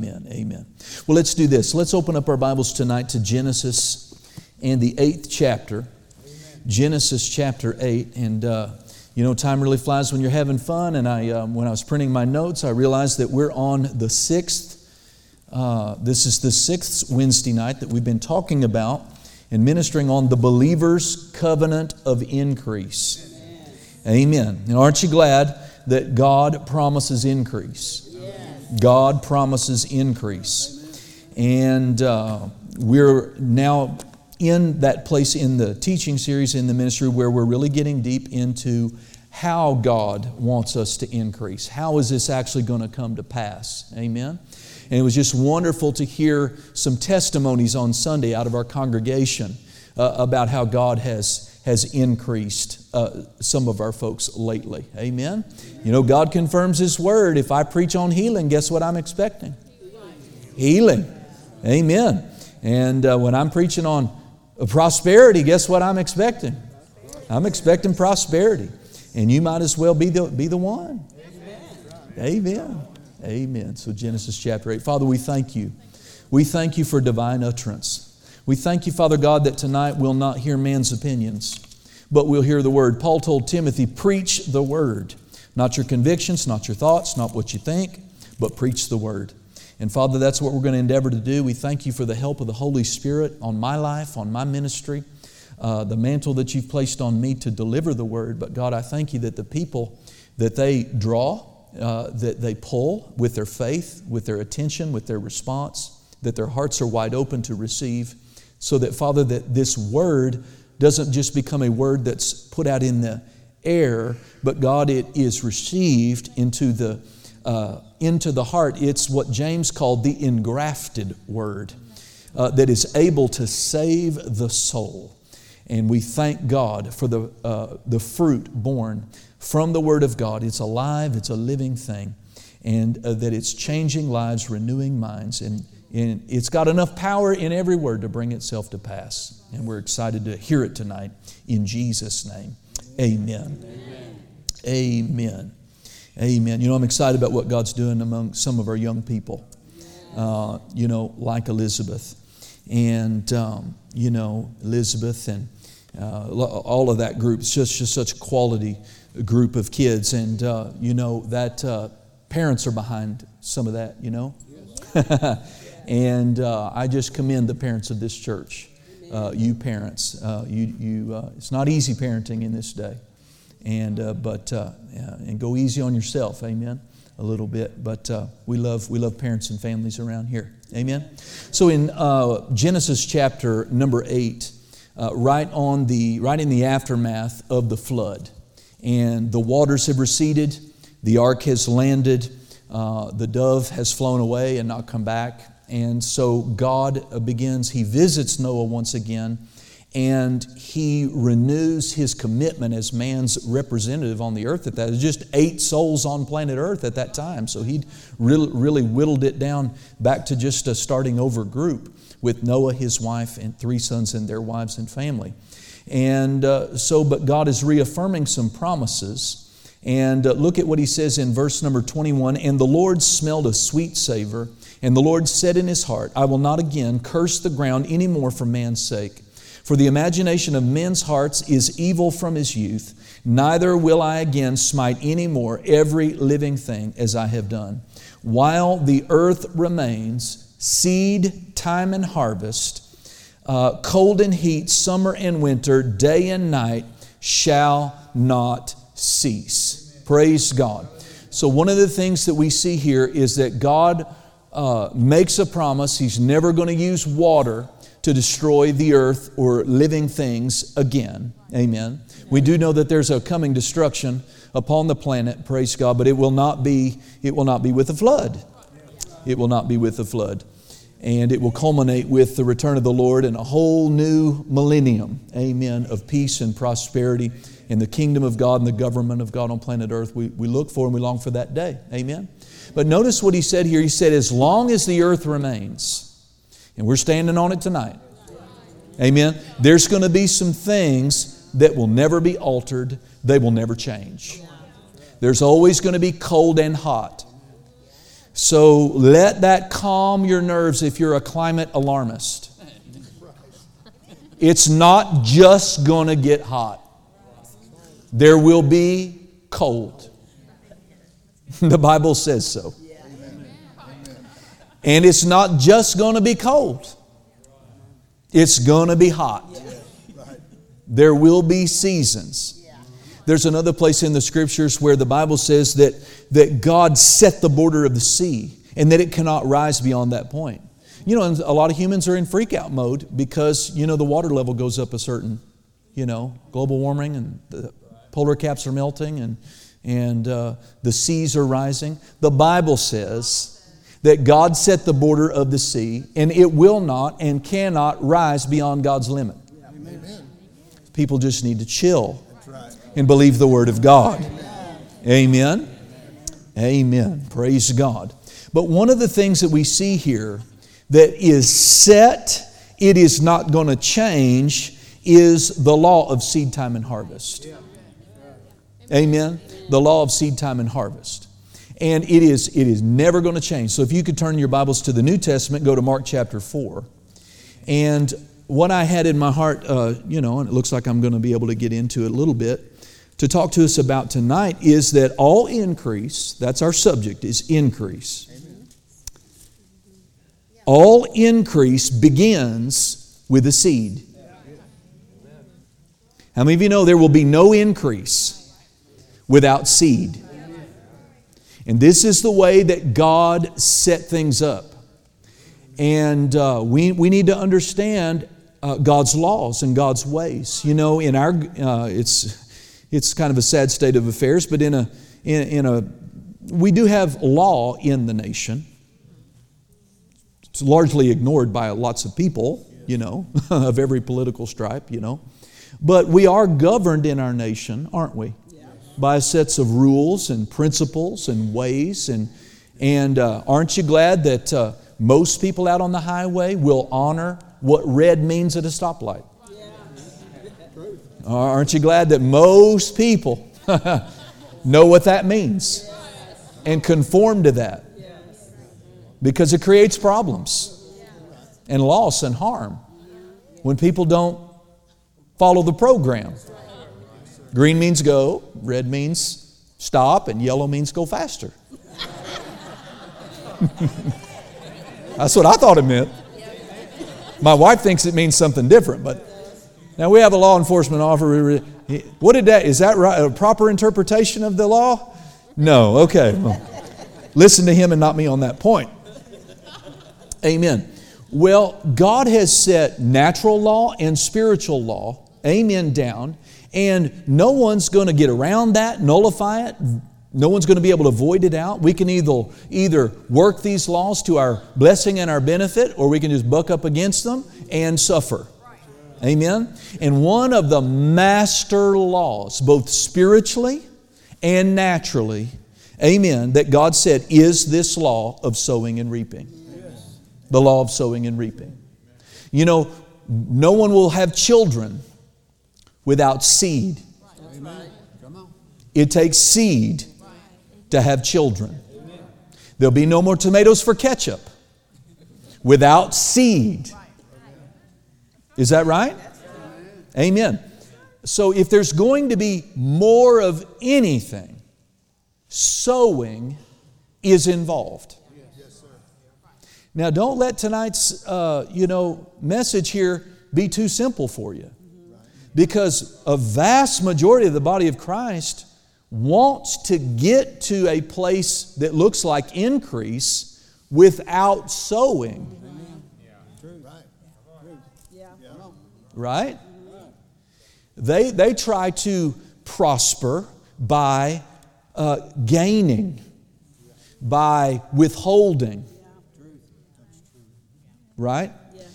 Amen. Amen. Well, let's do this. Let's open up our Bibles tonight to Genesis and the 8th chapter. Amen. Genesis chapter 8. And, time really flies when you're having fun. And when I was printing my notes, I realized that we're on the 6th. This is the 6th Wednesday night that we've been talking about and ministering on the believer's covenant of increase. Amen. And aren't you glad that God promises increase? Yes. God promises increase. And we're now in that place in the teaching series in the ministry where we're really getting deep into how God wants us to increase. How is this actually going to come to pass? Amen. And it was just wonderful to hear some testimonies on Sunday out of our congregation about how God has increased some of our folks lately. Amen? You know, God confirms His Word. If I preach on healing, guess what I'm expecting? Healing. Amen. And when I'm preaching on prosperity, guess what I'm expecting? I'm expecting prosperity. And you might as well be the one. Amen. Amen. So Genesis chapter 8. Father, we thank You. We thank You for divine utterance. We thank You, Father God, that tonight we'll not hear man's opinions, but we'll hear the Word. Paul told Timothy, preach the Word. Not your convictions, not your thoughts, not what you think, but preach the Word. And Father, that's what we're going to endeavor to do. We thank You for the help of the Holy Spirit on my life, on my ministry, the mantle that You've placed on me to deliver the Word. But God, I thank You that the people that they draw, that they pull with their faith, with their attention, with their response, that their hearts are wide open to receive, so that, Father, that this Word doesn't just become a word that's put out in the air, but God, it is received into the heart. It's what James called the engrafted Word that is able to save the soul. And we thank God for the fruit born from the Word of God. It's alive, it's a living thing, and that it's changing lives, renewing minds, and it's got enough power in every word to bring itself to pass. And we're excited to hear it tonight in Jesus' name. Amen. Amen. Amen. You know, I'm excited about what God's doing among some of our young people, like Elizabeth. And, Elizabeth and all of that group. It's just such a quality group of kids. And, that parents are behind some of that, And I just commend the parents of this church. You parents, it's not easy parenting in this day, and go easy on yourself, amen. A little bit, but we love parents and families around here, amen. So in Genesis chapter number 8, right in the aftermath of the flood, and the waters have receded, the ark has landed, the dove has flown away and not come back. And so God He visits Noah once again, and He renews His commitment as man's representative on the earth at that. There's just 8 souls on planet Earth at that time. So He'd really whittled it down back to just a starting over group with Noah, his wife, and 3 sons and their wives and family. And but God is reaffirming some promises. And look at what He says in verse number 21. And the Lord smelled a sweet savor, and the Lord said in His heart, I will not again curse the ground any more for man's sake. For the imagination of men's hearts is evil from his youth. Neither will I again smite any more every living thing as I have done. While the earth remains, seed, time and harvest, cold and heat, summer and winter, day and night shall not cease. Praise God. So one of the things that we see here is that God makes a promise. He's never going to use water to destroy the earth or living things again. Amen. We do know that there's a coming destruction upon the planet, praise God, but it will not be with the flood. It will not be with the flood. And it will culminate with the return of the Lord and a whole new millennium, amen, of peace and prosperity in the kingdom of God and the government of God on planet Earth. We look for and we long for that day, amen. But notice what He said here. He said, as long as the earth remains, and we're standing on it tonight, amen, there's going to be some things that will never be altered. They will never change. There's always going to be cold and hot. So let that calm your nerves if you're a climate alarmist. It's not just going to get hot. There will be cold. The Bible says so. And it's not just going to be cold. It's going to be hot. There will be seasons. There's another place in the Scriptures where the Bible says that God set the border of the sea and that it cannot rise beyond that point. You know, and a lot of humans are in freak out mode because, you know, the water level goes up a certain, you know, global warming and the polar caps are melting and the seas are rising. The Bible says that God set the border of the sea and it will not and cannot rise beyond God's limit. Amen. People just need to chill and believe the Word of God. Amen. Amen. Praise God. But one of the things that we see here that is set, it is not going to change, is the law of seed time and harvest. Amen. The law of seed time and harvest. And it is never going to change. So if you could turn your Bibles to the New Testament, go to Mark chapter 4. And what I had in my heart, and it looks like I'm going to be able to get into it a little bit, to talk to us about tonight is that all increase, that's our subject, is increase. All increase begins with a seed. How many of you know there will be no increase without seed? And this is the way that God set things up. And we need to understand God's laws and God's ways. You know, in our it's kind of a sad state of affairs, but we do have law in the nation. It's largely ignored by lots of people, you know, of every political stripe, you know. But we are governed in our nation, aren't we? By sets of rules and principles and ways. And aren't you glad that most people out on the highway will honor what red means at a stoplight? Aren't you glad that most people know what that means and conform to that? Because it creates problems and loss and harm when people don't follow the program. Green means go, red means stop, and yellow means go faster. That's what I thought it meant. My wife thinks it means something different, but now we have a law enforcement officer. Is that right? A proper interpretation of the law? No, okay. Well, listen to him and not me on that point. Amen. Well, God has set natural law and spiritual law, amen, down, and no one's going to get around that, nullify it. No one's going to be able to void it out. We can either work these laws to our blessing and our benefit, or we can just buck up against them and suffer. Amen? And one of the master laws, both spiritually and naturally, amen, that God said is this law of sowing and reaping. The law of sowing and reaping. You know, no one will have children without seed. It takes seed to have children. There'll be no more tomatoes for ketchup without seed. Is that right? Amen. So if there's going to be more of anything, sowing is involved. Now, don't let tonight's message here be too simple for you, because a vast majority of the body of Christ wants to get to a place that looks like increase without sowing. Right? They try to prosper by gaining, by withholding. Right?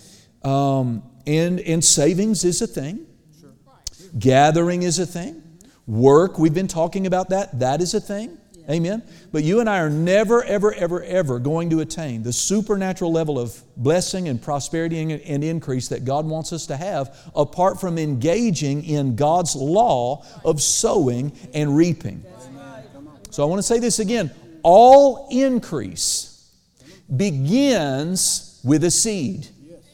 And savings is a thing. Gathering is a thing. Work, we've been talking about that. That is a thing. Amen. But you and I are never, ever, ever, ever going to attain the supernatural level of blessing and prosperity and increase that God wants us to have apart from engaging in God's law of sowing and reaping. So I want to say this again. All increase begins with a seed.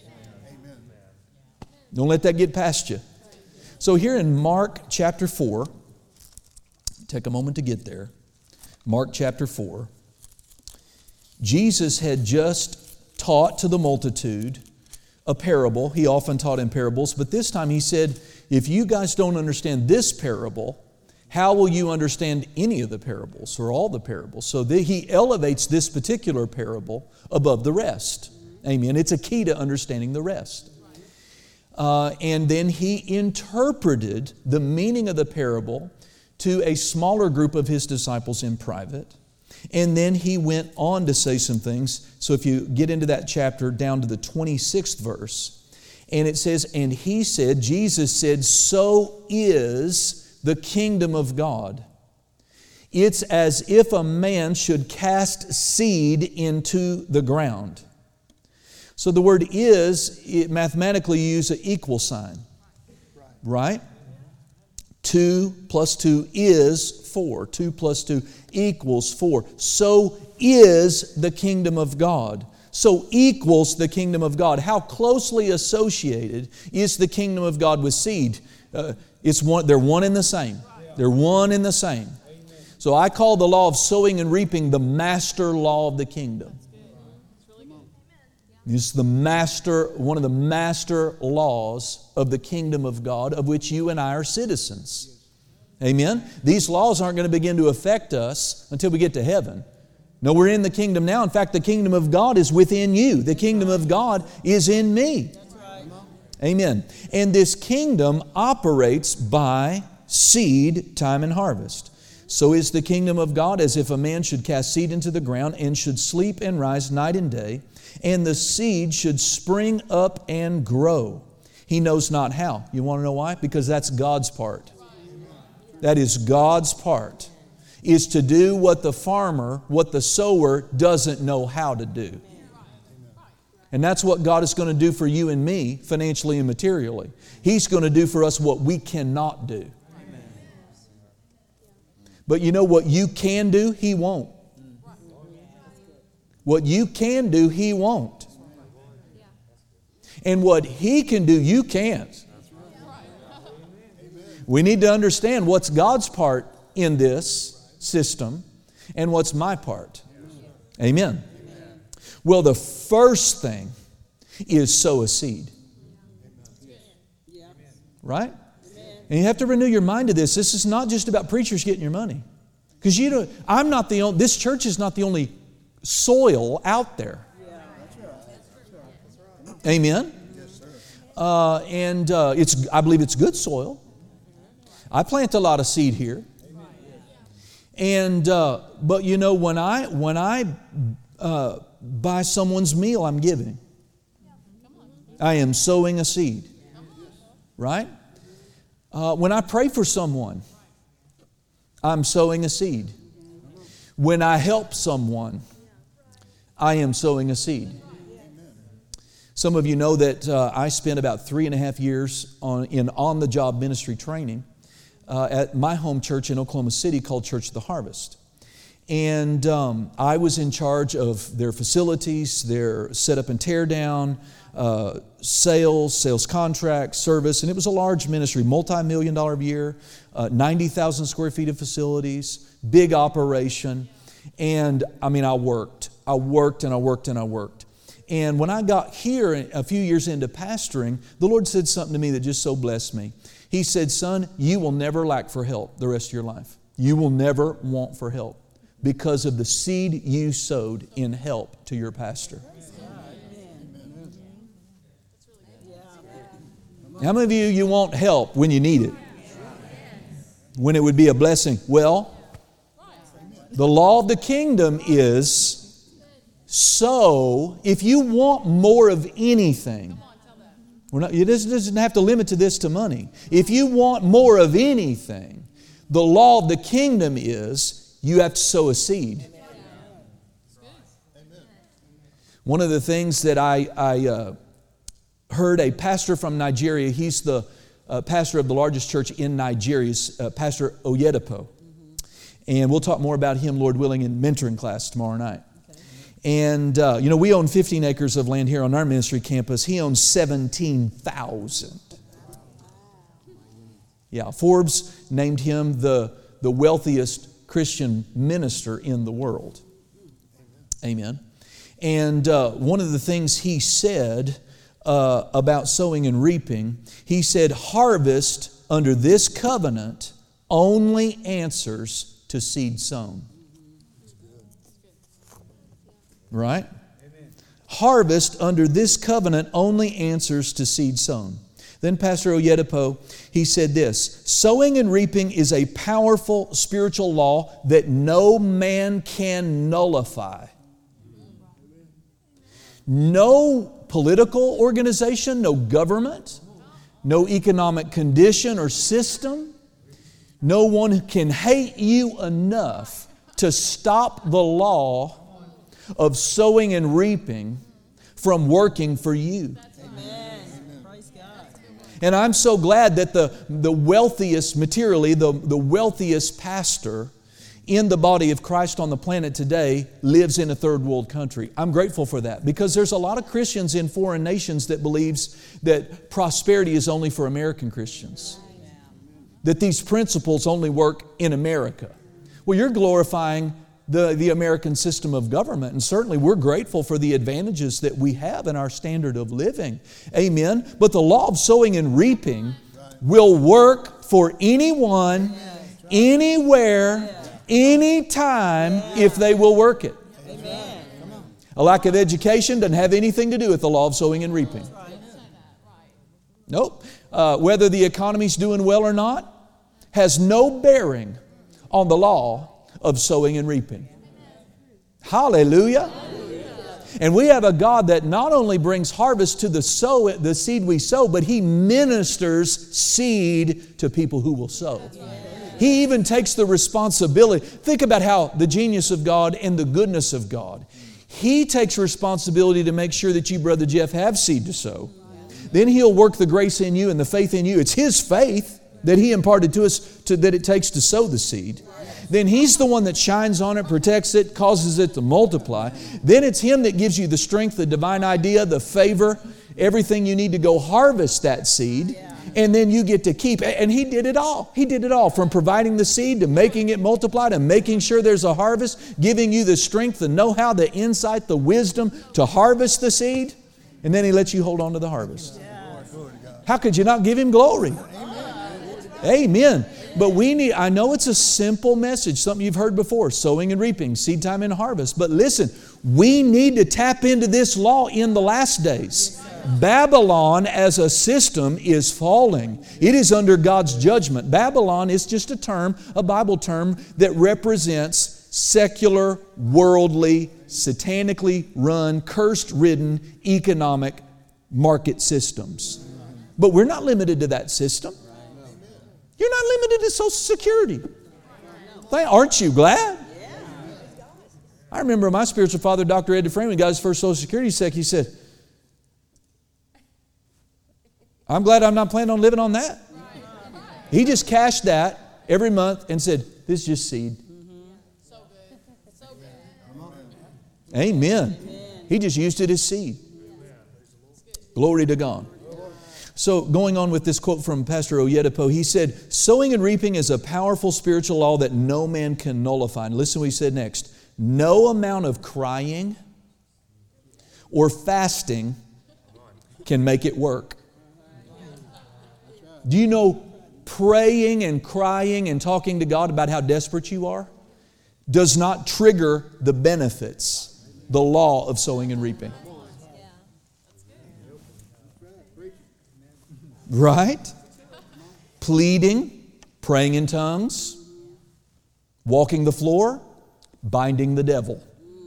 Don't let that get past you. So here in Mark chapter 4, take a moment to get there. Mark chapter 4. Jesus had just taught to the multitude a parable. He often taught in parables, but this time he said, if you guys don't understand this parable, how will you understand any of the parables or all the parables? So he elevates this particular parable above the rest. Amen. It's a key to understanding the rest. And then he interpreted the meaning of the parable to a smaller group of his disciples in private. And then he went on to say some things. So if you get into that chapter down to the 26th verse, and it says, and he said, Jesus said, so is the kingdom of God. It's as if a man should cast seed into the ground. So the word is, mathematically you use an equal sign. Right? 2 plus 2 is 4. 2 plus 2 equals 4. So is the kingdom of God. So equals the kingdom of God. How closely associated is the kingdom of God with seed? They're one and the same. They're one and the same. So I call the law of sowing and reaping the master law of the kingdom. It's one of the master laws of the kingdom of God, of which you and I are citizens. Amen? These laws aren't going to begin to affect us until we get to heaven. No, we're in the kingdom now. In fact, the kingdom of God is within you. The kingdom of God is in me. Amen. And this kingdom operates by seed, time, and harvest. So is the kingdom of God as if a man should cast seed into the ground and should sleep and rise night and day, and the seed should spring up and grow. He knows not how. You want to know why? Because that's God's part. That is God's part, is to do what the farmer, what the sower doesn't know how to do. And that's what God is going to do for you and me, financially and materially. He's going to do for us what we cannot do. But you know what you can do, He won't. What you can do, He won't. And what He can do, you can't. We need to understand what's God's part in this system and what's my part. Amen. Well, the first thing is sow a seed. Right? And you have to renew your mind to this. This is not just about preachers getting your money. Because this church is not the only soil out there. Amen? I believe it's good soil. I plant a lot of seed here. But you know, when I buy someone's meal, I'm giving. I am sowing a seed. Right? When I pray for someone, I'm sowing a seed. When I help someone, I am sowing a seed. Some of you know that I spent about 3.5 years in on-the-job ministry training at my home church in Oklahoma City called Church of the Harvest. And I was in charge of their facilities, their setup and tear down, sales contracts, service. And it was a large ministry, multi-million-dollar a year, 90,000 square feet of facilities, big operation. And I worked. And when I got here a few years into pastoring, the Lord said something to me that just so blessed me. He said, son, you will never lack for help the rest of your life. You will never want for help because of the seed you sowed in help to your pastor. How many of you want help when you need it? When it would be a blessing? Well, the law of the kingdom is so if you want more of anything, it doesn't have to limit to this to money. If you want more of anything, the law of the kingdom is you have to sow a seed. One of the things that I heard a pastor from Nigeria, he's the pastor of the largest church in Nigeria, Pastor Oyedepo. And we'll talk more about him, Lord willing, in mentoring class tomorrow night. And, we own 15 acres of land here on our ministry campus. He owns 17,000. Yeah, Forbes named him the wealthiest Christian minister in the world. Amen. And one of the things he said about sowing and reaping, he said, harvest under this covenant only answers to seed sown. Right? Amen. Harvest under this covenant only answers to seed sown. Then Pastor Oyedepo, he said this, sowing and reaping is a powerful spiritual law that no man can nullify. No political organization, no government, no economic condition or system, no one can hate you enough to stop the law of sowing and reaping from working for you. Amen. Praise God. And I'm so glad that the wealthiest, materially, the wealthiest pastor in the body of Christ on the planet today lives in a third world country. I'm grateful for that because there's a lot of Christians in foreign nations that believes that prosperity is only for American Christians. That these principles only work in America. Well, you're glorifying the American system of government, and certainly we're grateful for the advantages that we have in our standard of living. Amen. But the law of sowing and reaping will work for anyone, anywhere, anytime, if they will work it. Amen. A lack of education doesn't have anything to do with the law of sowing and reaping. Nope. Whether the economy's doing well or not has no bearing on the law of sowing and reaping. Hallelujah. And we have a God that not only brings harvest to the seed we sow, but He ministers seed to people who will sow. He even takes the responsibility. Think about how the genius of God and the goodness of God. He takes responsibility to make sure that you, Brother Jeff, have seed to sow. Then He'll work the grace in you and the faith in you. It's His faith that He imparted to us that it takes to sow the seed. Then He's the one that shines on it, protects it, causes it to multiply. Then it's Him that gives you the strength, the divine idea, the favor, everything you need to go harvest that seed. And then you get to keep it. And He did it all. He did it all, from providing the seed to making it multiply to making sure there's a harvest, giving you the strength, the know-how, the insight, the wisdom to harvest the seed. And then He lets you hold on to the harvest. How could you not give Him glory? Amen. But I know it's a simple message, something you've heard before, sowing and reaping, seed time and harvest. But listen, we need to tap into this law in the last days. Babylon as a system is falling. It is under God's judgment. Babylon is just a Bible term that represents secular, worldly, satanically run, curse-ridden economic market systems. But we're not limited to that system. You're not limited to Social Security. Aren't you glad? I remember my spiritual father, Dr. Ed Dufresne, when he got his first Social Security check, he said, I'm glad I'm not planning on living on that. He just cashed that every month and said, this is just seed. So good. So good. Amen. He just used it as seed. Glory to God. So going on with this quote from Pastor Oyedepo, he said, sowing and reaping is a powerful spiritual law that no man can nullify. And listen to what he said next. No amount of crying or fasting can make it work. Do you know praying and crying and talking to God about how desperate you are does not trigger the benefits, the law of sowing and reaping? Right? Pleading, praying in tongues, walking the floor, binding the devil.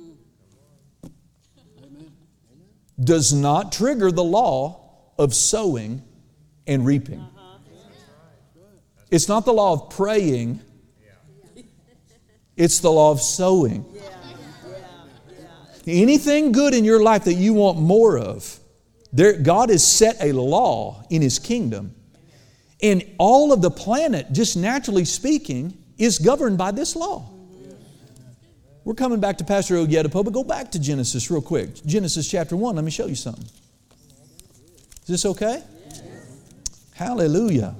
Does not trigger the law of sowing and reaping. It's not the law of praying. It's the law of sowing. Anything good in your life that you want more of, God has set a law in His kingdom. And all of the planet, just naturally speaking, is governed by this law. we're coming back to Pastor Oyedepo, but go back to Genesis real quick. Genesis chapter 1, let me show you something. Is this okay? Yes. Hallelujah.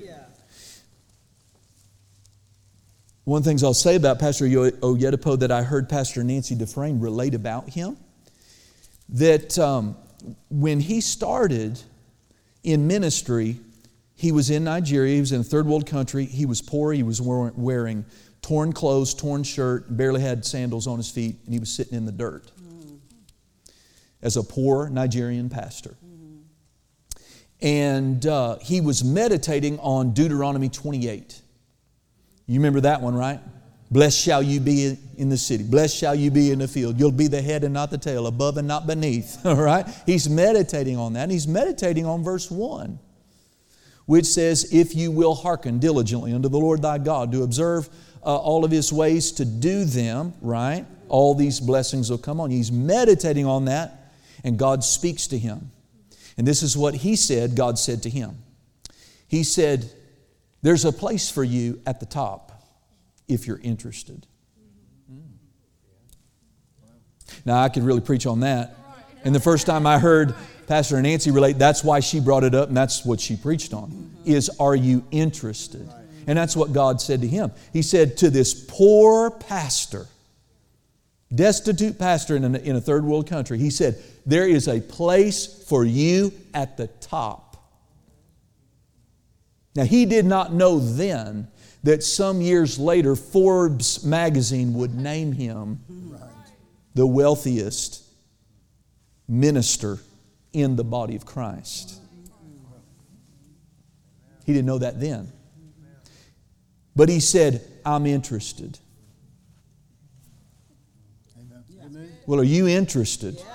One of the things I'll say about Pastor Oyedepo that I heard Pastor Nancy Dufresne relate about him, that when he started in ministry, he was in Nigeria, he was in a third world country, he was poor, he was wearing torn clothes, torn shirt, barely had sandals on his feet, and he was sitting in the dirt as a poor Nigerian pastor. And he was meditating on Deuteronomy 28. You remember that one, right? Blessed shall you be in the city. Blessed shall you be in the field. You'll be the head and not the tail, above and not beneath. All right? He's meditating on that. And he's meditating on verse 1, which says, if you will hearken diligently unto the Lord thy God to observe all of His ways to do them, right? All these blessings will come on you. He's meditating on that, and God speaks to him. And this is what he said, God said to him. He said, there's a place for you at the top if you're interested. Now, I could really preach on that. And the first time I heard Pastor Nancy relate, that's why she brought it up, and that's what she preached on, is, are you interested? And that's what God said to him. He said to this poor pastor, destitute pastor in a third world country, he said, there is a place for you at the top. Now, he did not know then that some years later, Forbes magazine would name him the wealthiest minister in the body of Christ. He didn't know that then. But he said, I'm interested. Amen. Well, are you interested? Yes.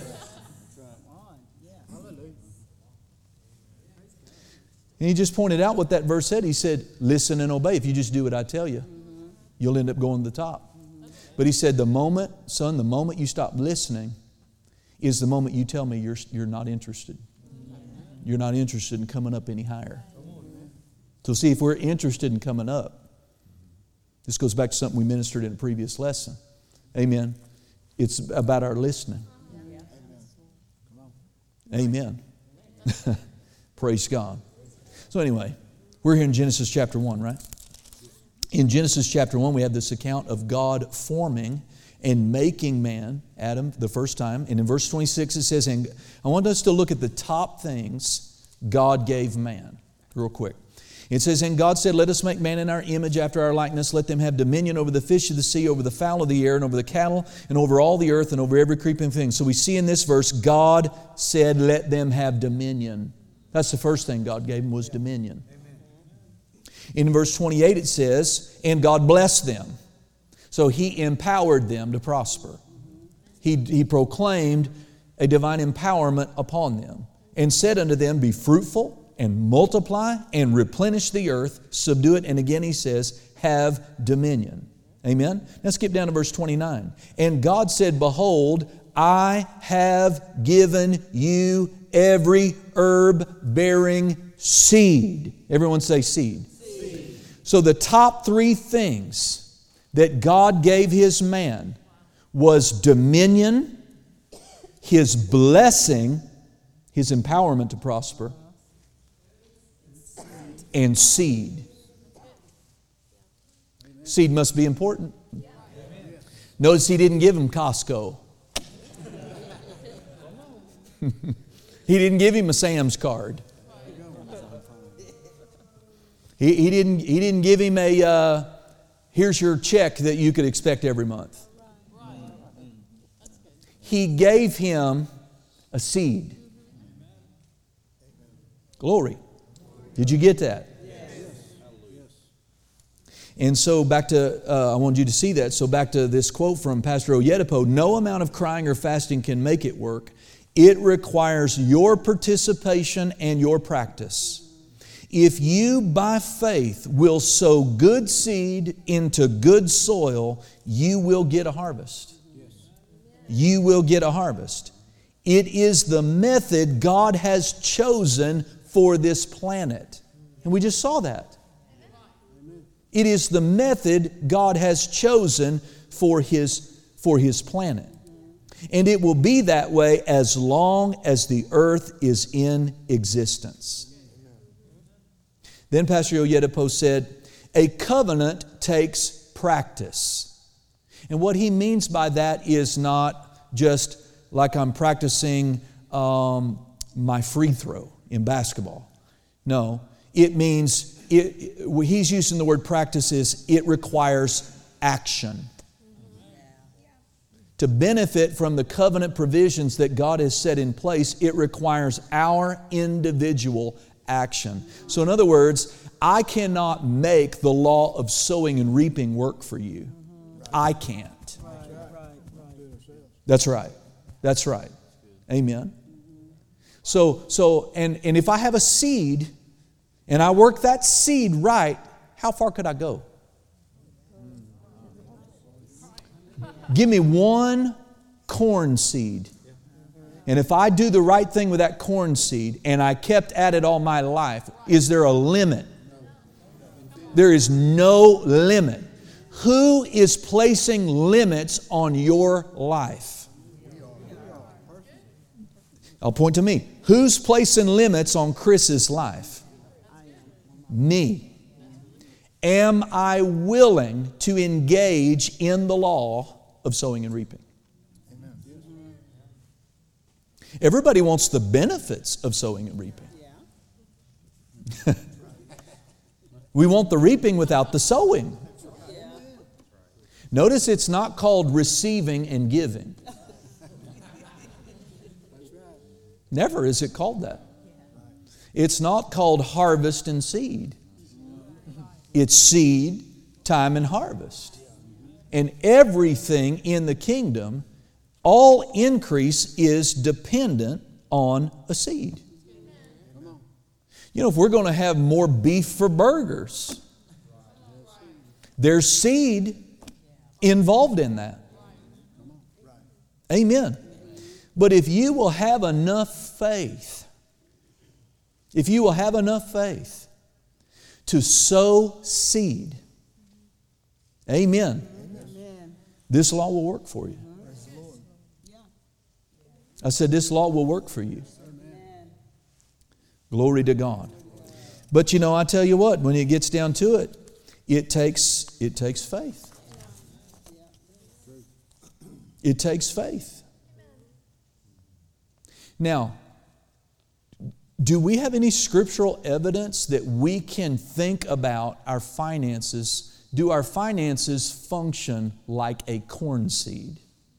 And he just pointed out what that verse said. He said, listen and obey. If you just do what I tell you, you'll end up going to the top. But he said, the moment you stop listening is the moment you tell me you're not interested. You're not interested in coming up any higher. So see, if we're interested in coming up, this goes back to something we ministered in a previous lesson. Amen. It's about our listening. Amen. Praise God. So anyway, we're here in Genesis chapter 1, right? In Genesis chapter 1, we have this account of God forming and making man, Adam, the first time. And in verse 26 it says, and I want us to look at the top things God gave man, real quick. It says, and God said, let us make man in our image after our likeness. Let them have dominion over the fish of the sea, over the fowl of the air, and over the cattle, and over all the earth, and over every creeping thing. So we see in this verse, God said, let them have dominion. That's the first thing God gave them, was dominion. Amen. In verse 28 it says, and God blessed them. So He empowered them to prosper. He proclaimed a divine empowerment upon them, and said unto them, be fruitful, and multiply, and replenish the earth, subdue it. And again He says, have dominion. Amen? Now skip down to verse 29. And God said, behold, I have given you every herb-bearing seed. Everyone say seed. Seed. So the top three things that God gave His man was dominion, His blessing, His empowerment to prosper, and seed. Seed must be important. Notice He didn't give him Costco. He didn't give him a Sam's card. He didn't give him a here's your check that you could expect every month. He gave him a seed. Glory. Did you get that? And so back to, I wanted you to see that. So back to this quote from Pastor Oyedepo, no amount of crying or fasting can make it work. It requires your participation and your practice. If you, by faith, will sow good seed into good soil, you will get a harvest. You will get a harvest. It is the method God has chosen for this planet. And we just saw that. It is the method God has chosen for His planet. And it will be that way as long as the earth is in existence. Then Pastor Oyedepo said, a covenant takes practice. And what he means by that is not just like I'm practicing my free throw in basketball. No, it means, he's using the word practice is it requires action. To benefit from the covenant provisions that God has set in place, it requires our individual action. So in other words, I cannot make the law of sowing and reaping work for you. I can't. That's right. That's right. Amen. So if I have a seed and I work that seed right, how far could I go? Give me one corn seed. And if I do the right thing with that corn seed and I kept at it all my life, is there a limit? There is no limit. Who is placing limits on your life? I'll point to me. Who's placing limits on Chris's life? Me. Am I willing to engage in the law of sowing and reaping? Everybody wants the benefits of sowing and reaping. We want the reaping without the sowing. Notice it's not called receiving and giving. Never is it called that. It's not called harvest and seed. It's seed, time, and harvest. And everything in the kingdom, all increase is dependent on a seed. You know, if we're going to have more beef for burgers, there's seed involved in that. Amen. But if you will have enough faith, to sow seed, amen, this law will work for you. I said this law will work for you. Glory to God. But you know, I tell you what, when it gets down to it, it takes faith. It takes faith. Now, do we have any scriptural evidence that we can think about our finances? Do our finances function like a corn seed?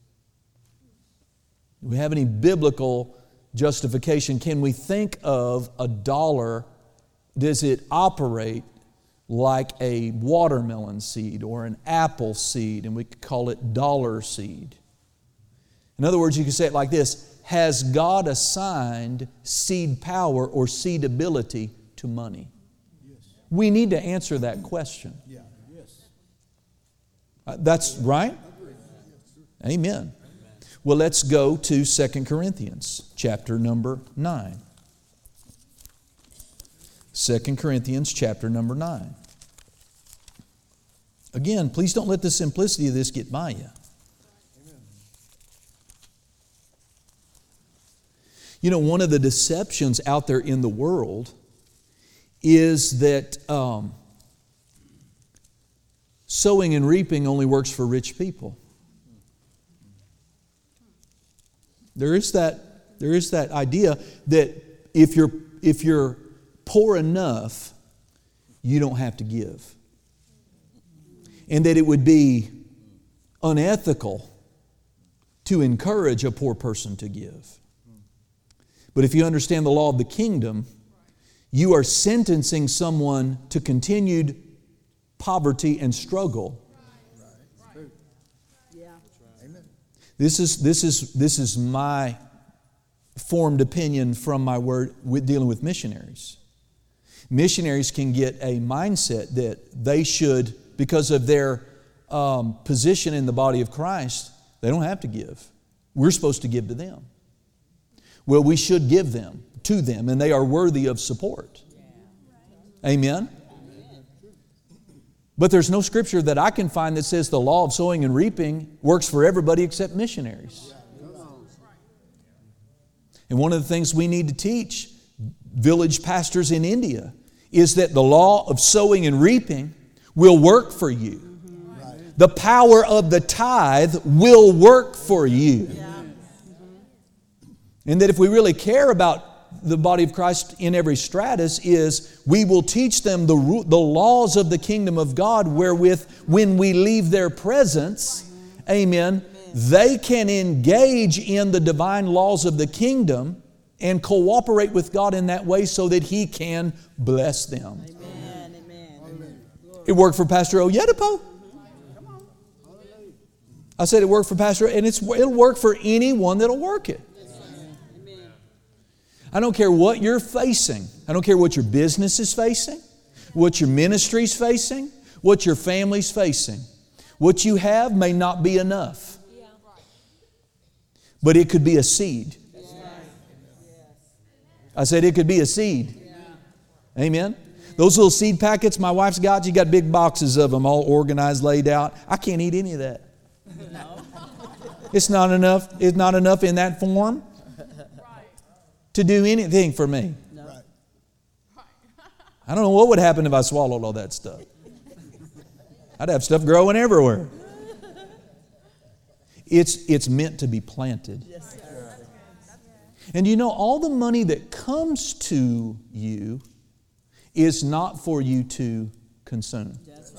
Do we have any biblical justification? Can we think of a dollar? Does it operate like a watermelon seed or an apple seed? And we could call it dollar seed. In other words, you could say it like this: has God assigned seed power or seed ability to money? Yes. We need to answer that question. Yeah. Yes. That's right? Amen. Well, let's go to 2 Corinthians chapter number 9. 2 Corinthians chapter number 9. Again, please don't let the simplicity of this get by you. You know, one of the deceptions out there in the world is that sowing and reaping only works for rich people. There is that idea that if you're poor enough, you don't have to give. And that it would be unethical to encourage a poor person to give. But if you understand the law of the kingdom, you are sentencing someone to continued poverty and struggle. This is my formed opinion from my word with dealing with missionaries. Missionaries can get a mindset that they should, because of their position in the body of Christ, they don't have to give. We're supposed to give to them. Well, we should give them to them, and they are worthy of support. Amen? But there's no scripture that I can find that says the law of sowing and reaping works for everybody except missionaries. And one of the things we need to teach village pastors in India is that the law of sowing and reaping will work for you. The power of the tithe will work for you. And that if we really care about the body of Christ in every stratus, is we will teach them the laws of the kingdom of God, wherewith when we leave their presence, amen, they can engage in the divine laws of the kingdom and cooperate with God in that way so that He can bless them. Amen. Amen. It worked for Pastor Oyedepo. I said it worked for Pastor, and it'll work for anyone that'll work it. I don't care what you're facing. I don't care what your business is facing, what your ministry's facing, what your family's facing. What you have may not be enough, but it could be a seed. I said it could be a seed. Amen. Those little seed packets my wife's got, you got big boxes of them all organized, laid out. I can't eat any of that. It's not enough. It's not enough in that form to do anything for me. I don't know what would happen if I swallowed all that stuff. I'd have stuff growing everywhere. It's meant to be planted. And you know, all the money that comes to you is not for you to consume.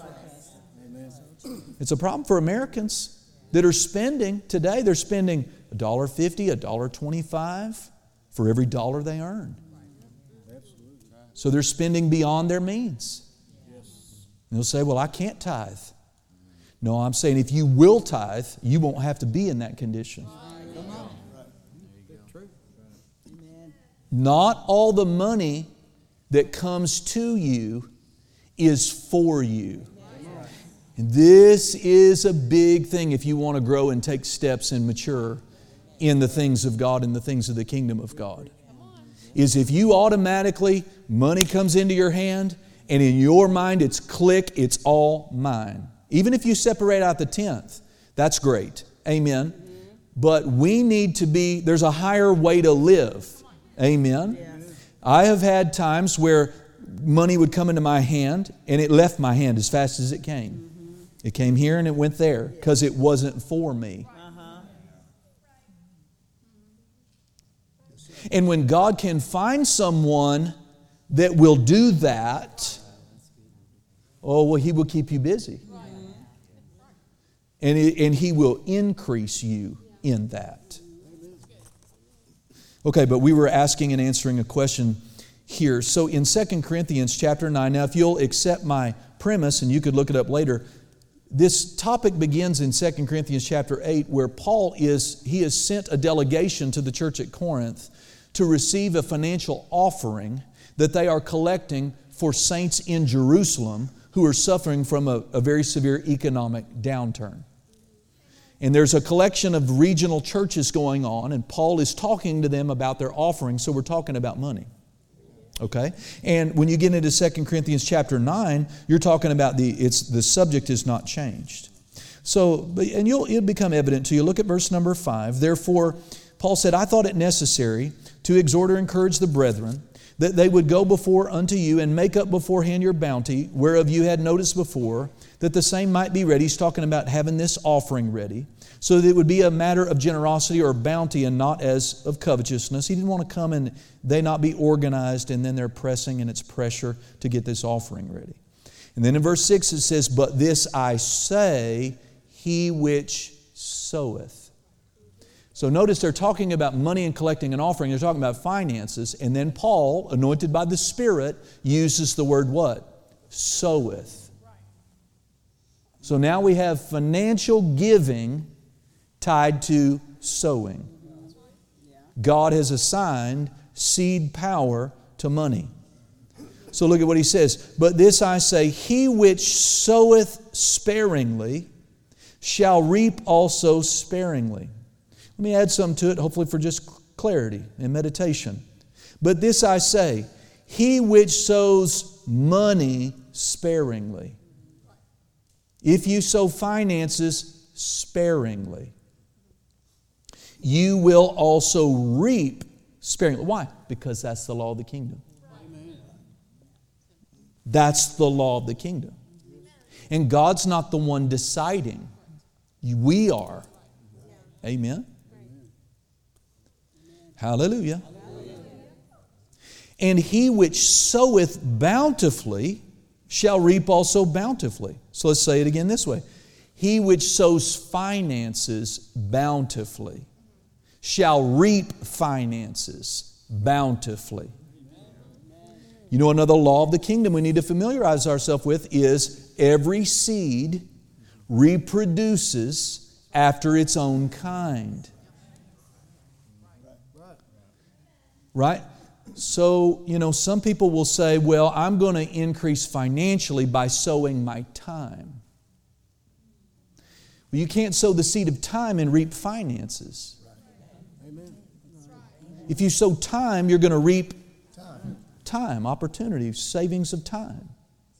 It's a problem for Americans that are spending today. They're spending $1.50, $1.25 for every dollar they earn. So they're spending beyond their means. And they'll say, well, I can't tithe. No, I'm saying if you will tithe, you won't have to be in that condition. Not all the money that comes to you is for you. And this is a big thing if you want to grow and take steps and mature in the things of God and the things of the kingdom of God. Is if you automatically, money comes into your hand and in your mind it's click, it's all mine. Even if you separate out the 10th, that's great. Amen. But we need to be, there's a higher way to live. Amen. I have had times where money would come into my hand and it left my hand as fast as it came. It came here and it went there because it wasn't for me. And when God can find someone that will do that, oh, well, He will keep you busy. And He will increase you in that. Okay, but we were asking and answering a question here. So in 2 Corinthians chapter 9, now if you'll accept my premise, and you could look it up later, this topic begins in 2 Corinthians chapter 8, where Paul has sent a delegation to the church at Corinth to receive a financial offering that they are collecting for saints in Jerusalem who are suffering from a very severe economic downturn. And there's a collection of regional churches going on, and Paul is talking to them about their offering, so we're talking about money. Okay? And when you get into 2 Corinthians chapter 9, you're talking about the subject is not changed. So, and it'll become evident to you. Look at verse number 5. Therefore, Paul said, I thought it necessary to exhort or encourage the brethren, that they would go before unto you and make up beforehand your bounty, whereof you had noticed before, that the same might be ready. He's talking about having this offering ready, so that it would be a matter of generosity or bounty and not as of covetousness. He didn't want to come and they not be organized and then they're pressing and it's pressure to get this offering ready. And then in verse 6 it says, but this I say, he which soweth. So notice they're talking about money and collecting an offering. They're talking about finances. And then Paul, anointed by the Spirit, uses the word what? Soweth. So now we have financial giving tied to sowing. God has assigned seed power to money. So look at what he says. But this I say, he which soweth sparingly shall reap also sparingly. Let me add some to it, hopefully for just clarity and meditation. But this I say, he which sows money sparingly. if you sow finances sparingly, you will also reap sparingly. Why? Because that's the law of the kingdom. That's the law of the kingdom. And God's not the one deciding. We are. Amen? Hallelujah. And he which soweth bountifully shall reap also bountifully. So let's say it again this way. He which sows finances bountifully shall reap finances bountifully. You know, another law of the kingdom we need to familiarize ourselves with is every seed reproduces after its own kind. Right? So, you know, some people will say, well, I'm going to increase financially by sowing my time. Well, you can't sow the seed of time and reap finances. If you sow time, you're going to reap time, opportunity, savings of time.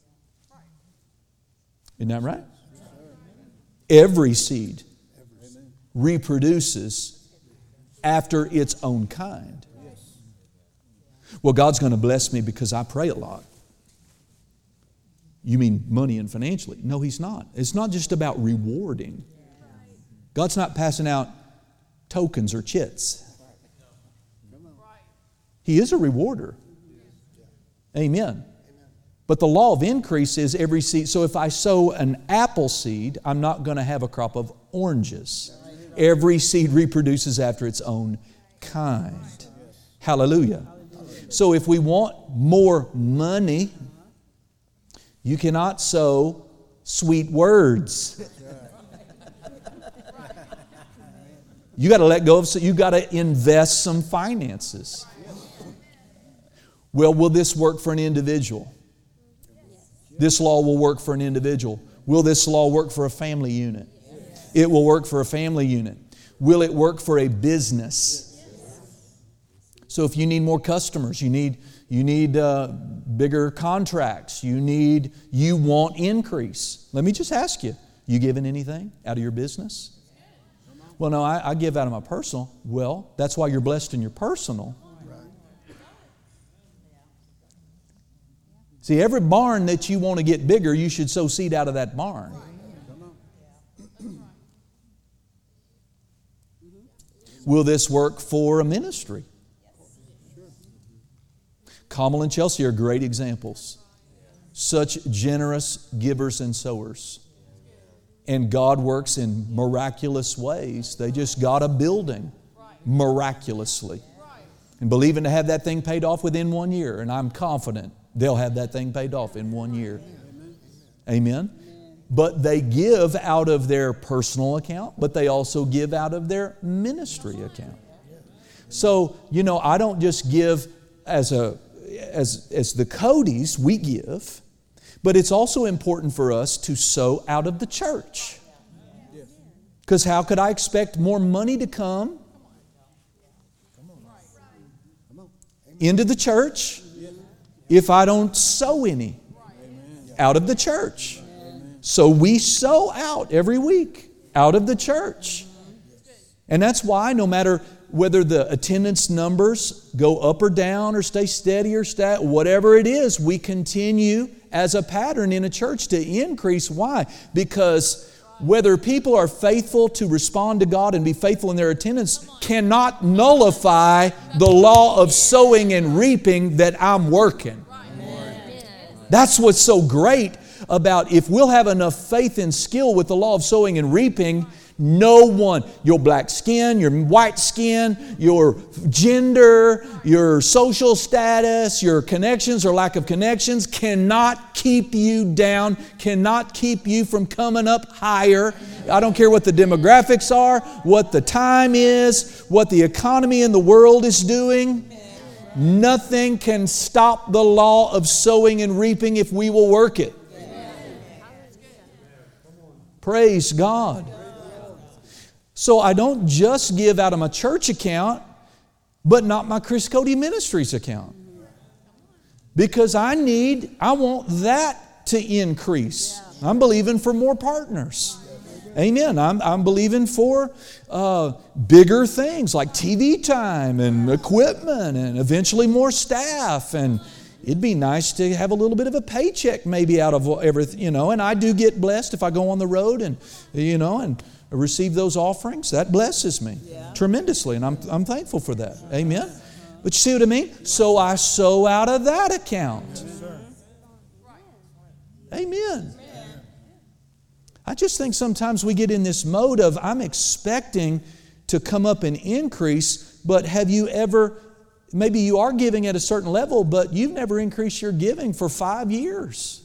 Isn't that right? Every seed reproduces after its own kind. Well, God's going to bless me because I pray a lot. You mean money and financially? No, He's not. It's not just about rewarding. God's not passing out tokens or chits. He is a rewarder. Amen. But the law of increase is every seed. So if I sow an apple seed, I'm not going to have a crop of oranges. Every seed reproduces after its own kind. Hallelujah. So if we want more money, you cannot sow sweet words. You got to let go of, you got to invest some finances. Well, will this work for an individual? This law will work for an individual. Will this law work for a family unit? It will work for a family unit. Will it work for a business? So if you need more customers, you need bigger contracts, you want increase. Let me just ask you, you giving anything out of your business? Well, no, I give out of my personal. Well, that's why you're blessed in your personal. See, every barn that you want to get bigger, you should sow seed out of that barn. Will this work for a ministry? Kamal and Chelsea are great examples. Such generous givers and sowers. And God works in miraculous ways. They just got a building miraculously. And believing to have that thing paid off within 1 year. And I'm confident they'll have that thing paid off in 1 year. Amen? But they give out of their personal account, but they also give out of their ministry account. So, you know, I don't just give as the Codys, we give, but it's also important for us to sow out of the church. Because how could I expect more money to come into the church if I don't sow any out of the church? So we sow out every week out of the church. And that's why no matter whether the attendance numbers go up or down or stay steady or whatever it is, we continue as a pattern in a church to increase. Why? Because whether people are faithful to respond to God and be faithful in their attendance cannot nullify the law of sowing and reaping that I'm working. That's what's so great about if we'll have enough faith and skill with the law of sowing and reaping, no one, your black skin, your white skin, your gender, your social status, your connections or lack of connections cannot keep you down, cannot keep you from coming up higher. I don't care what the demographics are, what the time is, what the economy in the world is doing. Nothing can stop the law of sowing and reaping if we will work it. Praise God. So I don't just give out of my church account, but not my Chris Cody Ministries account. Because I want that to increase. I'm believing for more partners. Amen. I'm believing for bigger things like TV time and equipment and eventually more staff. And it'd be nice to have a little bit of a paycheck maybe out of everything, and I do get blessed if I go on the road and, and receive those offerings. That blesses me tremendously, and I'm thankful for that. Amen. But you see what I mean? So I sow out of that account. Amen. I just think sometimes we get in this mode of I'm expecting to come up and increase, but have you ever, maybe you are giving at a certain level, but you've never increased your giving for 5 years.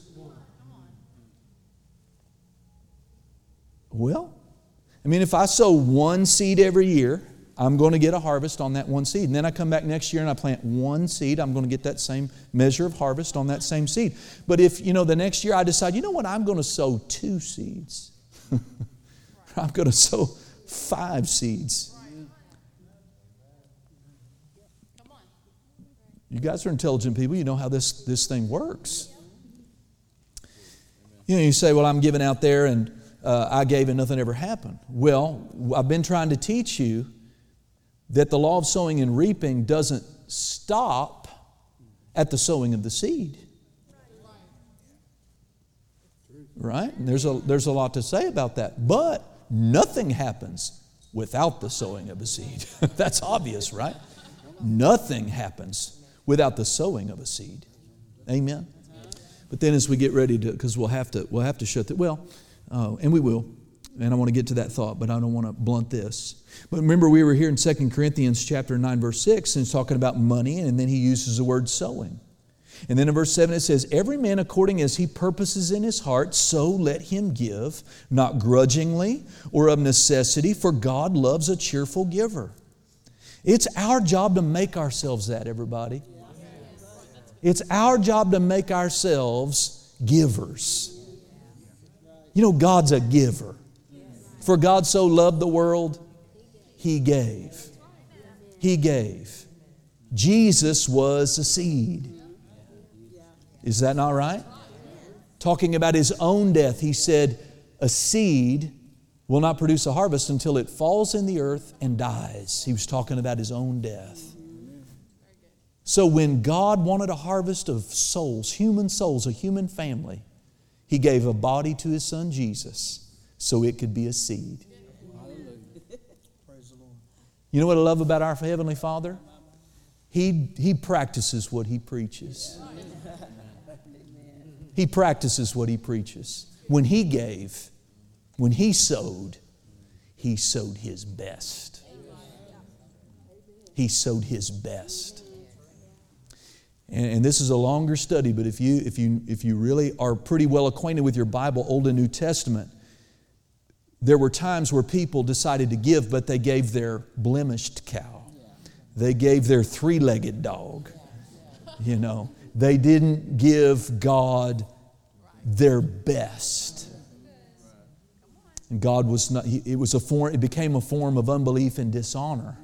Well, if I sow one seed every year, I'm going to get a harvest on that one seed. And then I come back next year and I plant one seed, I'm going to get that same measure of harvest on that same seed. But if, the next year I decide, I'm going to sow 2 seeds. I'm going to sow 5 seeds. You guys are intelligent people. You know how this thing works. You say, well, I'm giving out there and I gave and nothing ever happened. Well, I've been trying to teach you that the law of sowing and reaping doesn't stop at the sowing of the seed. Right? And there's a lot to say about that. But nothing happens without the sowing of a seed. That's obvious, right? Nothing happens without the sowing of a seed. Amen. But then as we get ready to, because we'll have to shut that. And we will. And I want to get to that thought, but I don't want to blunt this. But remember, we were here in 2 Corinthians chapter 9, verse 6, and it's talking about money, and then he uses the word sowing. And then in verse 7 it says, every man according as he purposes in his heart, so let him give, not grudgingly or of necessity, for God loves a cheerful giver. It's our job to make ourselves that, everybody. It's our job to make ourselves givers. God's a giver. For God so loved the world, He gave. He gave. Jesus was a seed. Is that not right? Talking about His own death, He said, a seed will not produce a harvest until it falls in the earth and dies. He was talking about His own death. So when God wanted a harvest of souls, a human family, He gave a body to His Son Jesus so it could be a seed. You know what I love about our Heavenly Father? He practices what He preaches. He practices what He preaches. When He gave, when He sowed His best. He sowed His best. And this is a longer study, but if you really are pretty well acquainted with your Bible, Old and New Testament, there were times where people decided to give, but they gave their blemished cow. They gave their 3-legged dog. They didn't give God their best. And God was not, it became a form of unbelief and dishonor.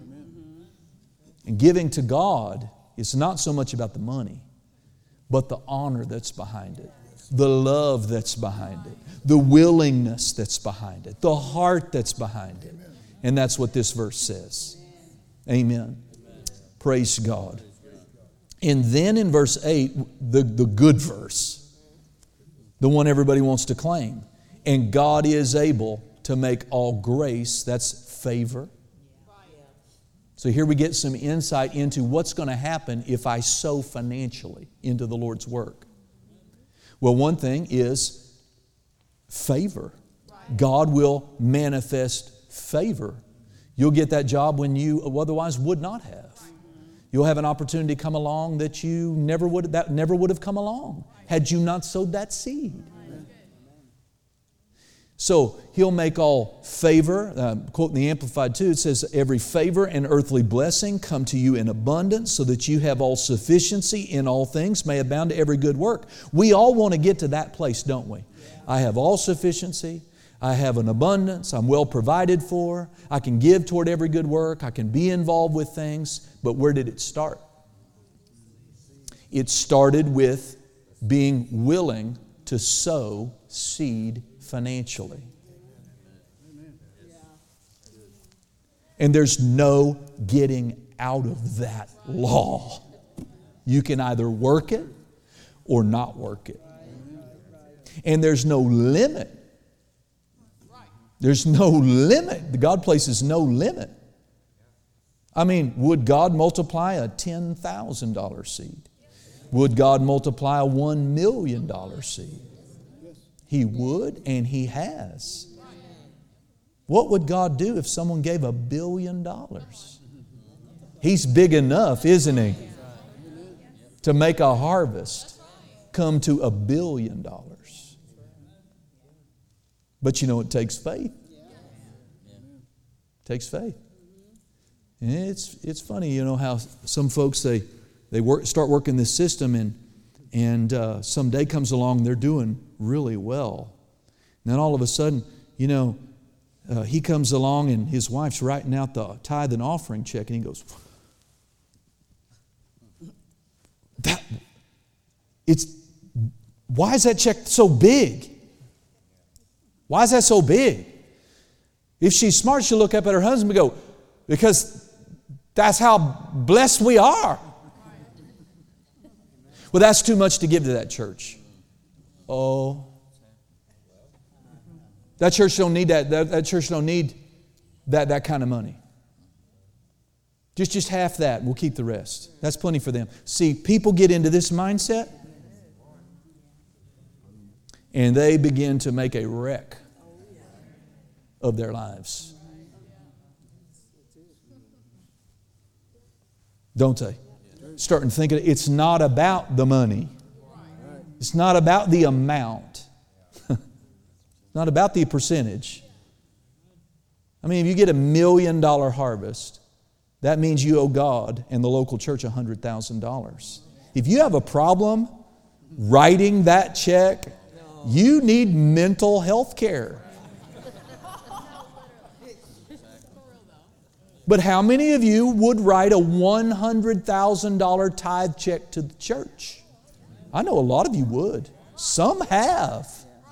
And giving to God is not so much about the money, but the honor that's behind it, the love that's behind it, the willingness that's behind it, the heart that's behind it. And that's what this verse says. Amen. Praise God. And then in verse 8, the good verse, the one everybody wants to claim. And God is able to make all grace, that's favor. So here we get some insight into what's going to happen if I sow financially into the Lord's work. Well, one thing is favor. God will manifest favor. You'll get that job when you otherwise would not have. You'll have an opportunity come along that never would have come along had you not sowed that seed. So He'll make all favor, quoting the Amplified too, it says, every favor and earthly blessing come to you in abundance so that you have all sufficiency in all things, may abound to every good work. We all want to get to that place, don't we? I have all sufficiency. I have an abundance. I'm well provided for. I can give toward every good work. I can be involved with things. But where did it start? It started with being willing to sow seed financially. And there's no getting out of that law. You can either work it or not work it. And there's no limit. There's no limit. God places no limit. I mean, would God multiply a $10,000 seed? Would God multiply a $1 million seed? He would, and He has. What would God do if someone gave $1 billion? He's big enough, isn't He, to make a harvest come to $1 billion. But you know, it takes faith. It takes faith. And it's funny, you know, how some folks, they start working this system, and some day comes along, they're doing really well. And then all of a sudden, you know, he comes along and his wife's writing out the tithe and offering check, and he goes, why is that check so big? Why is that so big? If she's smart, she'll look up at her husband and go, because that's how blessed we are. Well, that's too much to give to that church. Oh. That church don't need that. That church don't need that kind of money. Just half that. We'll keep the rest. That's plenty for them. See, people get into this mindset, and they begin to make a wreck of their lives. Don't they? Starting thinking it's not about the money. It's not about the amount. It's not about the percentage. I mean, if you get $1 million harvest, that means you owe God and the local church $100,000. If you have a problem writing that check, you need mental health care. But how many of you would write a $100,000 tithe check to the church? I know a lot of you would. Some have.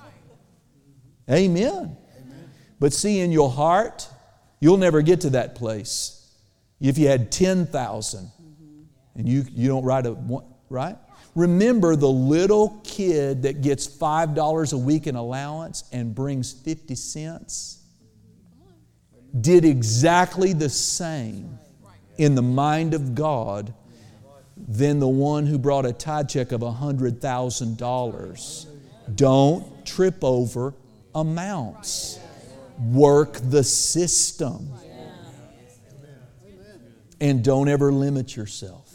Amen. But see, in your heart, you'll never get to that place. If you had 10,000 and you don't write right? Remember the little kid that gets $5 a week in allowance and brings 50 cents? Did exactly the same in the mind of God than the one who brought a tithe check of $100,000. Don't trip over amounts. Work the system. And don't ever limit yourself.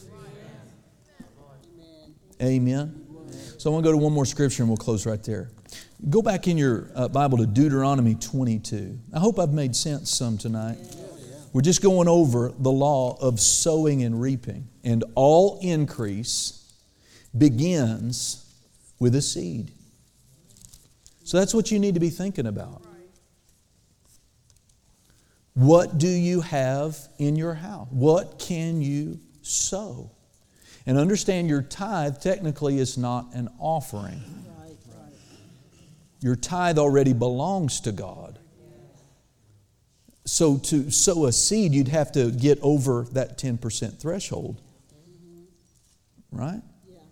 Amen. So I want to go to one more scripture and we'll close right there. Go back in your Bible to Deuteronomy 22. I hope I've made sense some tonight. We're just going over the law of sowing and reaping. And all increase begins with a seed. So that's what you need to be thinking about. What do you have in your house? What can you sow? And understand your tithe technically is not an offering. Your tithe already belongs to God. So to sow a seed, you'd have to get over that 10% threshold. Right?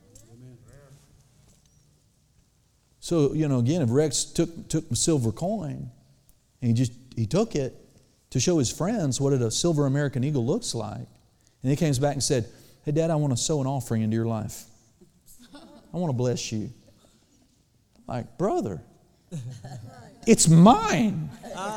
So, again, if Rex took a silver coin and he took it to show his friends what a silver American Eagle looks like, and he comes back and said, "Hey, Dad, I want to sow an offering into your life. I want to bless you." I'm like, brother, it's mine.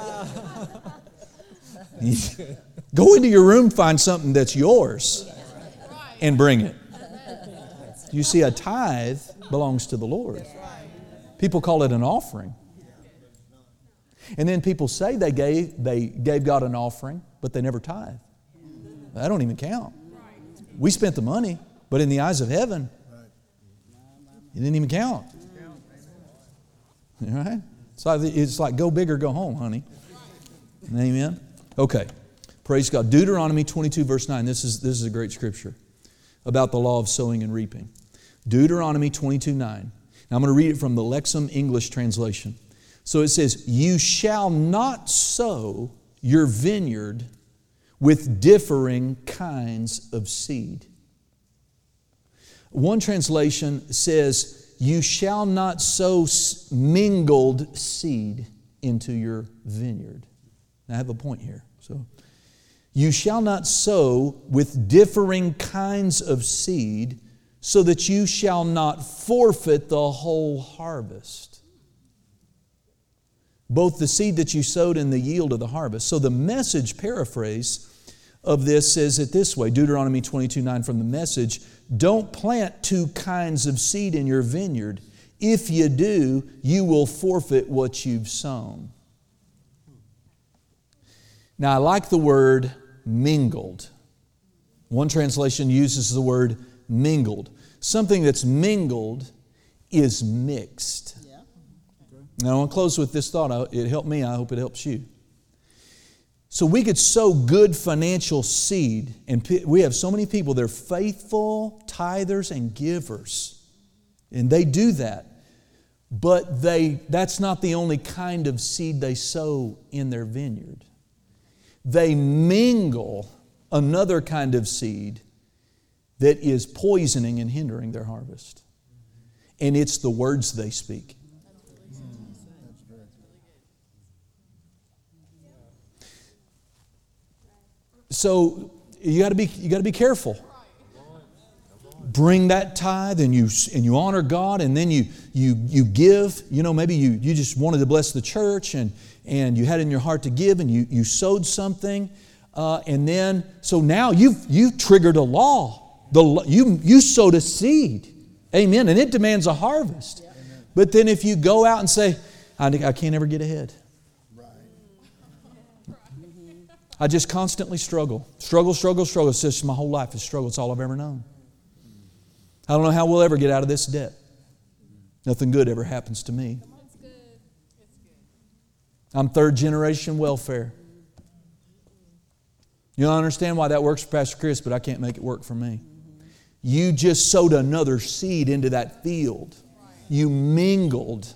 Go into your room, find something that's yours, and bring it. You see, a tithe belongs to the Lord. People call it an offering. And then people say they gave God an offering, but they never tithe. That don't even count. We spent the money, but in the eyes of heaven, it didn't even count. All right? So it's like go big or go home, honey. Amen? Okay. Praise God. Deuteronomy 22, verse 9. This is a great scripture about the law of sowing and reaping. Deuteronomy 22, 9. Now I'm going to read it from the Lexham English translation. So it says, "You shall not sow your vineyard with differing kinds of seed." One translation says, "You shall not sow mingled seed into your vineyard." Now I have a point here. So, "You shall not sow with differing kinds of seed, so that you shall not forfeit the whole harvest." Both the seed that you sowed and the yield of the harvest. So the Message paraphrase of this says it this way, Deuteronomy 22:9 from the Message, "Don't plant two kinds of seed in your vineyard. If you do, you will forfeit what you've sown." Now I like the word mingled. One translation uses the word mingled. Something that's mingled is mixed. Yeah. Now I want to close with this thought. It helped me. I hope it helps you. So we could sow good financial seed, and we have so many people, they're faithful tithers and givers, and they do that. But that's not the only kind of seed they sow in their vineyard. They mingle another kind of seed that is poisoning and hindering their harvest. And it's the words they speak. So you got to be careful. Bring that tithe and you honor God, and then you give. You know, maybe you just wanted to bless the church and you had it in your heart to give, and you sowed something, and then so now you've triggered a law. You sowed a seed, amen, and it demands a harvest. Amen. But then if you go out and say, I can't ever get ahead. I just constantly struggle. It's just my whole life is struggle. It's all I've ever known. I don't know how we'll ever get out of this debt. Nothing good ever happens to me. I'm third generation welfare. You don't understand why that works for Pastor Chris, but I can't make it work for me. You just sowed another seed into that field. You mingled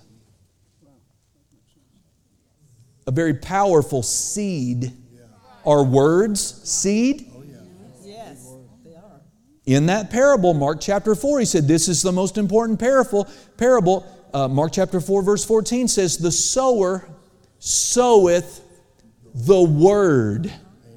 a very powerful seed. Are words seed? Yes, they are. In that parable, Mark chapter 4, he said this is the most important parable. Mark chapter 4 verse 14 says, "The sower soweth the word."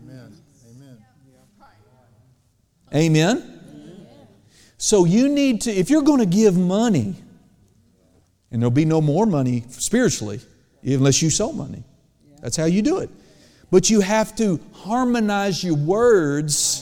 Amen. So you need to, if you're going to give money, and there'll be no more money spiritually unless you sow money. That's how you do it. But you have to harmonize your words.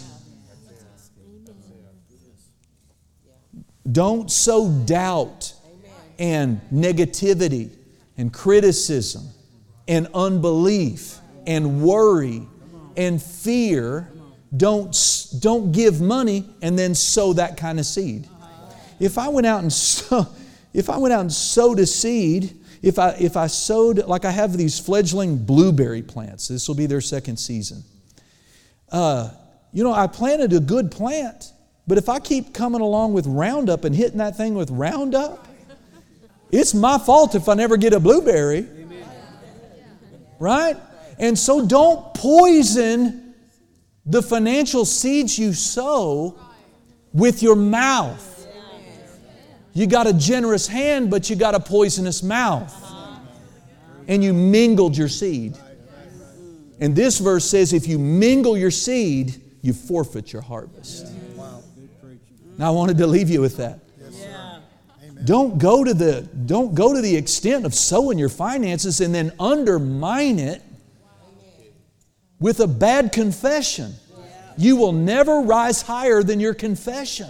Don't sow doubt and negativity and criticism and unbelief and worry and fear. Don't give money and then sow that kind of seed. If I went out and sowed a seed, if I sowed, like I have these fledgling blueberry plants, this will be their second season. I planted a good plant, but if I keep coming along with Roundup and hitting that thing with Roundup, it's my fault if I never get a blueberry. Right? And so don't poison the financial seeds you sow with your mouth. You got a generous hand, but you got a poisonous mouth. And you mingled your seed. And this verse says if you mingle your seed, you forfeit your harvest. Now I wanted to leave you with that. Don't go to the extent of sowing your finances and then undermine it with a bad confession. You will never rise higher than your confession.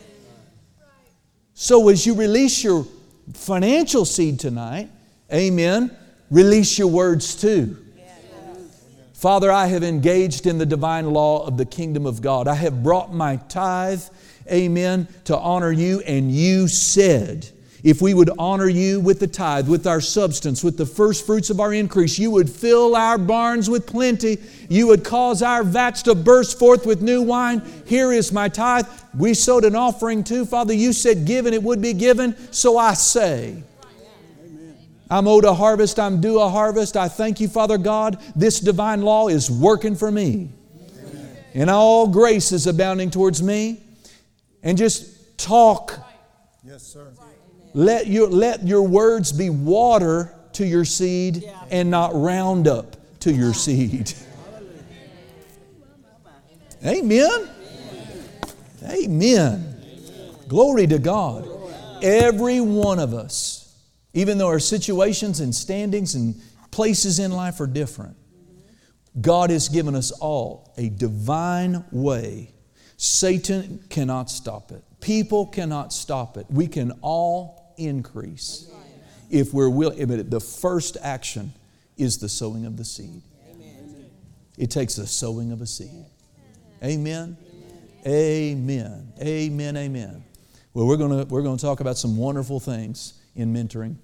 So as you release your financial seed tonight, amen, release your words too. Father, I have engaged in the divine law of the kingdom of God. I have brought my tithe, amen, to honor you, and you said, If we would honor You with the tithe, with our substance, with the first fruits of our increase, You would fill our barns with plenty. You would cause our vats to burst forth with new wine. Here is my tithe. We sowed an offering too. Father, You said give and it would be given. So I say, I'm owed a harvest. I'm due a harvest. I thank You, Father God. This divine law is working for me. And all grace is abounding towards me. And just talk. Yes, sir. Let your words be water to your seed and not Roundup to your seed. Amen. Amen. Glory to God. Every one of us, even though our situations and standings and places in life are different, God has given us all a divine way. Satan cannot stop it. People cannot stop it. We can all increase if we're willing. But the first action is the sowing of the seed. It takes the sowing of a seed. Amen. Amen. Amen. Amen. Well, we're going to talk about some wonderful things in mentoring.